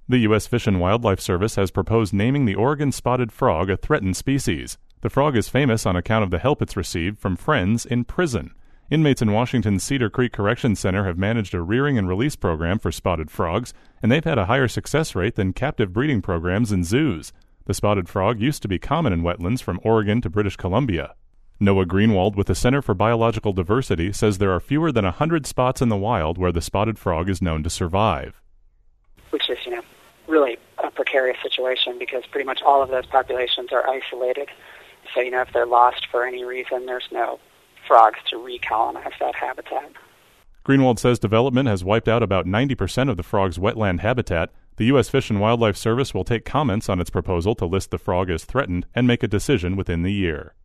The U.S. Fish and Wildlife Service has proposed naming the Oregon spotted frog a threatened species. The frog is famous on account of the help it's received from friends in prison. Inmates in Washington's Cedar Creek Correction Center have managed a rearing and release program for spotted frogs, and they've had a higher success rate than captive breeding programs in zoos. The spotted frog used to be common in wetlands from Oregon to British Columbia. Noah Greenwald with the Center for Biological Diversity says there are fewer than 100 spots in the wild where the spotted frog is known to survive. Which is, really a precarious situation because pretty much all of those populations are isolated. So, if they're lost for any reason, there's no frogs to recolonize that habitat. Greenwald says development has wiped out about 90% of the frog's wetland habitat. The U.S. Fish and Wildlife Service will take comments on its proposal to list the frog as threatened and make a decision within the year.